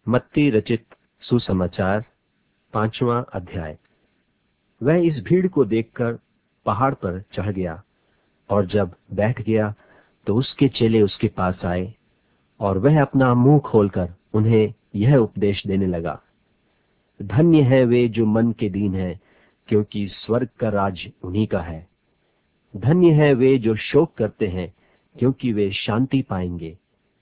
मत्ती रचित सुसमाचार 5वां अध्याय। वह इस भीड़ को देखकर पहाड़ पर चढ़ गया और जब बैठ गया तो उसके चेले उसके पास आए और वह अपना मुंह खोलकर उन्हें यह उपदेश देने लगा। धन्य है वे जो मन के दीन हैं, क्योंकि स्वर्ग का राज्य उन्हीं का है। धन्य है वे जो शोक करते हैं, क्योंकि वे शांति पाएंगे।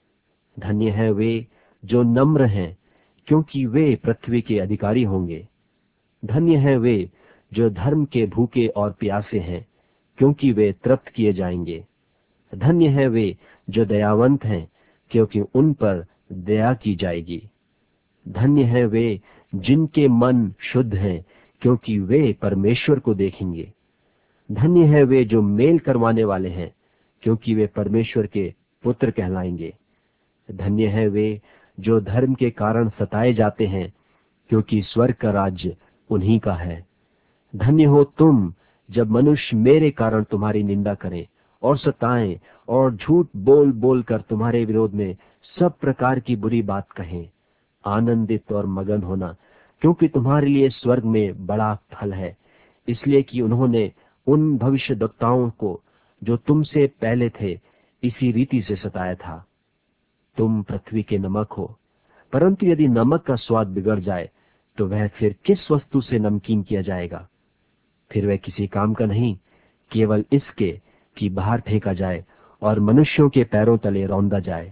धन्य है वे जो नम्र हैं, क्योंकि वे पृथ्वी के अधिकारी होंगे। धन्य है वे जो धर्म के भूखे और प्यासे हैं, क्योंकि वे तृप्त किए जाएंगे। धन्य है वे जो दयावंत हैं, क्योंकि उन पर दया की जाएगी। धन्य है वे जिनके मन शुद्ध हैं, क्योंकि वे परमेश्वर को देखेंगे। धन्य है वे जो मेल करवाने वाले हैं, क्योंकि वे परमेश्वर के पुत्र कहलाएंगे। धन्य है वे जो धर्म के कारण सताए जाते हैं, क्योंकि स्वर्ग का राज्य उन्हीं का है। धन्य हो तुम जब मनुष्य मेरे कारण तुम्हारी निंदा करें और सताएं और झूठ बोल बोल कर तुम्हारे विरोध में सब प्रकार की बुरी बात कहें। आनंदित और मगन होना, क्योंकि तुम्हारे लिए स्वर्ग में बड़ा फल है, इसलिए कि उन्होंने उन भविष्यद्वक्ताओं को जो तुमसे पहले थे इसी रीति से सताया था। तुम पृथ्वी के नमक हो, परंतु यदि नमक का स्वाद बिगड़ जाए तो वह फिर किस वस्तु से नमकीन किया जाएगा? फिर वह किसी काम का नहीं, केवल इसके कि बाहर फेंका जाए और मनुष्यों के पैरों तले रौंदा जाए।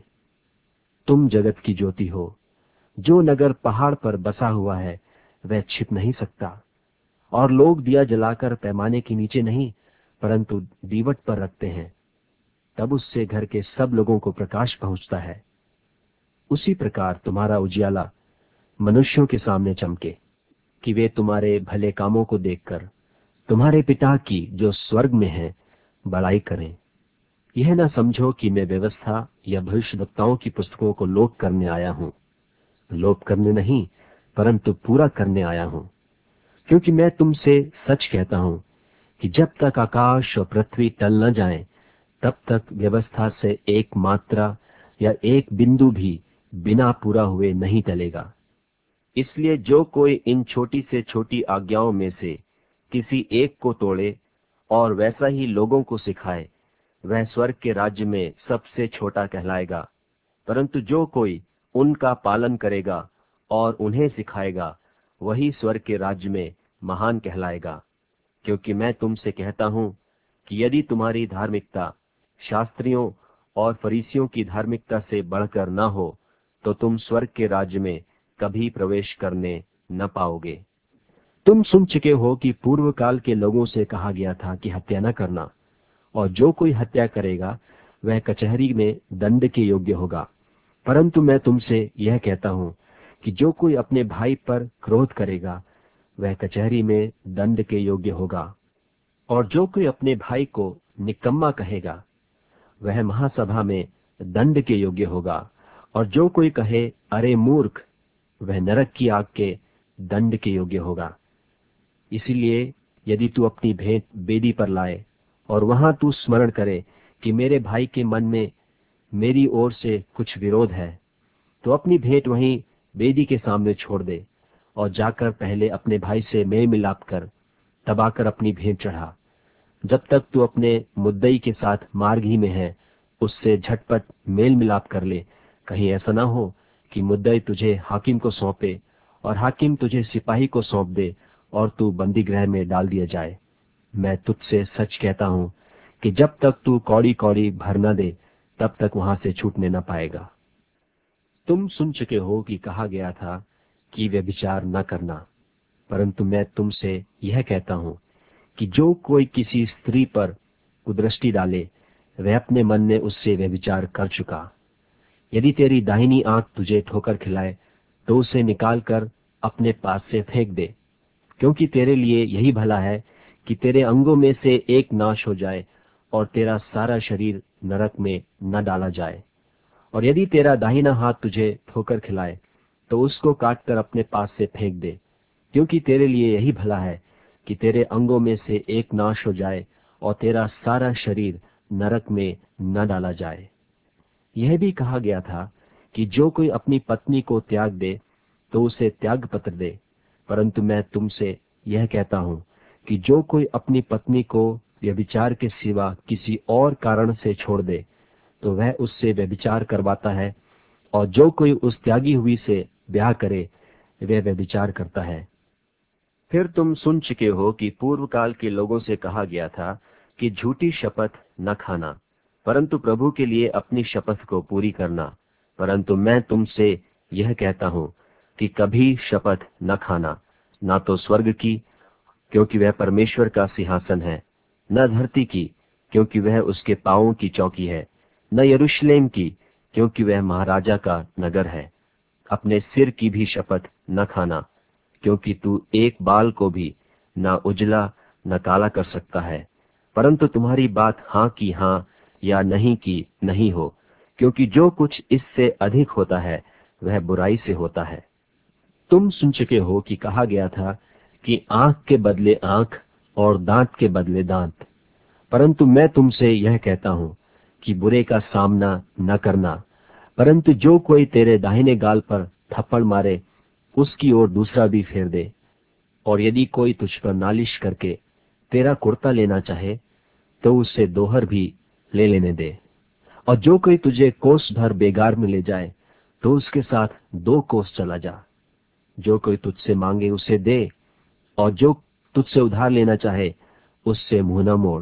तुम जगत की ज्योति हो। जो नगर पहाड़ पर बसा हुआ है वह छिप नहीं सकता, और लोग दिया जलाकर पैमाने के नीचे नहीं, परंतु दीवट पर रखते हैं, तब उससे घर के सब लोगों को प्रकाश पहुंचता है। उसी प्रकार तुम्हारा उजियाला मनुष्यों के सामने चमके, कि वे तुम्हारे भले कामों को देखकर तुम्हारे पिता की जो स्वर्ग में है बड़ाई करें। यह ना समझो कि मैं व्यवस्था या भविष्यद्वक्ताओं की पुस्तकों को लोप करने आया हूं। लोप करने नहीं, परंतु पूरा करने आया हूं। क्योंकि मैं तुमसे सच कहता हूं कि जब तक आकाश और पृथ्वी टल न जाएं, तब तक व्यवस्था से एक मात्रा या एक बिंदु भी बिना पूरा हुए नहीं टलेगा। इसलिए जो कोई इन छोटी से छोटी आज्ञाओं में से किसी एक को तोड़े और वैसा ही लोगों को सिखाए, वह स्वर्ग के राज्य में सबसे छोटा कहलाएगा। परंतु जो कोई उनका पालन करेगा और उन्हें सिखाएगा, वही स्वर्ग के राज्य में महान कहलाएगा। क्योंकि मैं तुमसे कहता हूं कि यदि तुम्हारी धार्मिकता शास्त्रियों और फरीसियों की धार्मिकता से बढ़कर न हो, तो तुम स्वर्ग के राज्य में कभी प्रवेश करने न पाओगे। तुम सुन चुके हो कि पूर्व काल के लोगों से कहा गया था कि हत्या न करना, और जो कोई हत्या करेगा वह कचहरी में दंड के योग्य होगा। परंतु मैं तुमसे यह कहता हूं कि जो कोई अपने भाई पर क्रोध करेगा वह कचहरी में दंड के योग्य होगा। और जो कोई अपने भाई को निकम्मा कहेगा वह महासभा में दंड के योग्य होगा। और जो कोई कहे अरे मूर्ख, वह नरक की आग के दंड के योग्य होगा। इसलिए यदि तू अपनी भेंट वेदी पर लाए और वहां तू स्मरण करे कि मेरे भाई के मन में मेरी ओर से कुछ विरोध है, तो अपनी भेंट वहीं वेदी के सामने छोड़ दे और जाकर पहले अपने भाई से मेल मिलाप कर, तब आकर अपनी भेंट चढ़ा। जब तक तू अपने मुद्दई के साथ मार्ग ही में है, उससे झटपट मेल मिलाप कर ले। कहीं ऐसा ना हो कि मुद्दई तुझे हाकिम को सौंपे और हाकिम तुझे सिपाही को सौंप दे और तू बंदी गृह में डाल दिया जाए। मैं तुझसे सच कहता हूं कि जब तक तू कौड़ी कौड़ी भर न दे, तब तक वहां से छूटने न पाएगा। तुम सुन चुके हो कि कहा गया था कि व्यभिचार न करना, परंतु मैं तुमसे यह कहता हूं कि जो कोई किसी स्त्री पर कुदृष्टि डाले, वह अपने मन में उससे व्यभिचार कर चुका। यदि तेरी दाहिनी आंख तुझे ठोकर खिलाए, तो उसे निकाल कर अपने पास से फेंक दे। क्योंकि तेरे लिए यही भला है कि तेरे अंगों में से एक नाश हो जाए और तेरा सारा शरीर नरक में न डाला जाए। और यदि तेरा दाहिना हाथ तुझे ठोकर खिलाए, तो उसको काटकर अपने पास से फेंक दे। क्योंकि तेरे लिए यही भला है कि तेरे अंगों में से एक नाश हो जाए और तेरा सारा शरीर नरक में न डाला जाए। यह भी कहा गया था कि जो कोई अपनी पत्नी को त्याग दे तो उसे त्याग पत्र दे। परंतु मैं तुमसे यह कहता हूं कि जो कोई अपनी पत्नी को व्यभिचार के सिवा किसी और कारण से छोड़ दे, तो वह उससे व्यभिचार करवाता है, और जो कोई उस त्यागी हुई से ब्याह करे, वह व्यभिचार करता है। फिर तुम सुन चुके हो कि पूर्व काल के लोगों से कहा गया था कि झूठी शपथ न खाना, परंतु प्रभु के लिए अपनी शपथ को पूरी करना। परंतु मैं तुमसे यह कहता हूं कि कभी शपथ न खाना, ना तो स्वर्ग की, क्योंकि वह परमेश्वर का सिंहासन है, न धरती की, क्योंकि वह उसके पांवों की चौकी है, न यरूशलेम की, क्योंकि वह महाराजा का नगर है। अपने सिर की भी शपथ न खाना, क्योंकि तू एक बाल को भी न उजला न काला कर सकता है। परंतु तुम्हारी बात हाँ की हाँ या नहीं की नहीं हो, क्योंकि जो कुछ इससे अधिक होता है वह बुराई से होता है। तुम सुन चुके हो कि कहा गया था कि आंख के बदले आंख और दांत के बदले दांत। परंतु मैं तुमसे यह कहता हूं कि बुरे का सामना न करना, परंतु जो कोई तेरे दाहिने गाल पर थप्पड़ मारे, उसकी ओर दूसरा भी फेर दे। और यदि कोई तुझ पर नालिश करके तेरा कुर्ता लेना चाहे, तो उससे दोहर भी ले लेने दे। और जो कोई तुझे कोस भर बेगार में ले जाए, तो उसके साथ 2 कोस चला जा। जो कोई तुझसे मांगे उसे दे, और जो तुझसे उधार लेना चाहे उससे मुंह न मोड़।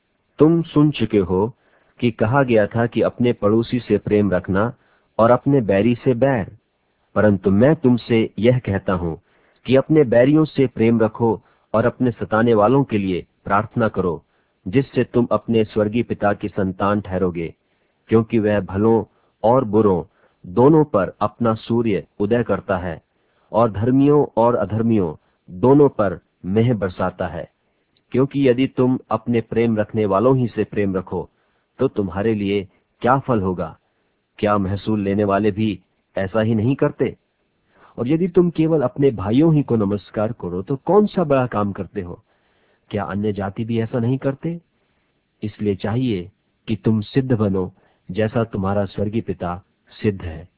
तुम सुन चुके हो कि कहा गया था कि अपने पड़ोसी से प्रेम रखना और अपने बैरी से बैर। परंतु मैं तुमसे यह कहता हूं कि अपने बैरियों से प्रेम रखो और अपने सताने वालों के लिए प्रार्थना करो, जिससे तुम अपने स्वर्गीय पिता की संतान ठहरोगे, क्योंकि वह भलों और बुरों दोनों पर अपना सूर्य उदय करता है, और धर्मियों और अधर्मियों दोनों पर मेंह बरसाता है। क्योंकि यदि तुम अपने प्रेम रखने वालों ही से प्रेम रखो, तो तुम्हारे लिए क्या फल होगा? क्या महसूल लेने वाले भी ऐसा ही नहीं करते? और यदि तुम केवल अपने भाइयों ही को नमस्कार करो, तो कौन सा बड़ा काम करते हो? क्या अन्य जाति भी ऐसा नहीं करते? इसलिए चाहिए कि तुम सिद्ध बनो, जैसा तुम्हारा स्वर्गीय पिता सिद्ध है।